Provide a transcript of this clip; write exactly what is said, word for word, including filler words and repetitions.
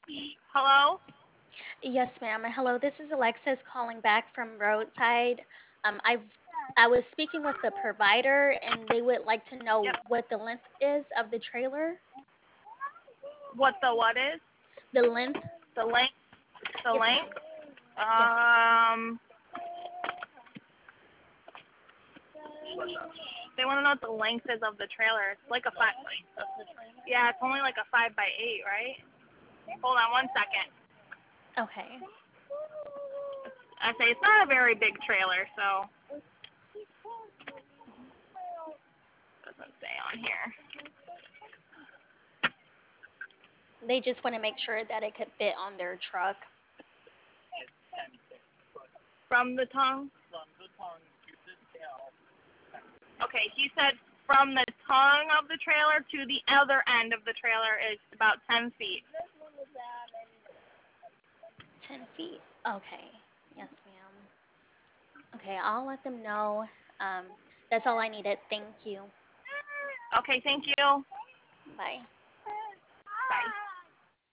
Hello? Yes, ma'am. Hello, this is Alexis calling back from Roadside. Um, I've I was speaking with the provider, and they would like to Yep. know what the length is of the trailer. What the what is? The length? The length? The Yes, length? ma'am. Yes, ma'am. Um, they want to know what the length is of the trailer. It's like a five. Yeah, it's only like a five by eight, right? Hold on one second. Okay. I say it's not a very big trailer, so it doesn't say on here. They just want to make sure that it could fit on their truck. From the tongue? Okay, he said from the tongue of the trailer to the other end of the trailer is about ten feet. ten feet. Okay. Yes, ma'am. Okay, I'll let them know. Um, that's all I needed. Thank you. Okay, thank you. Bye.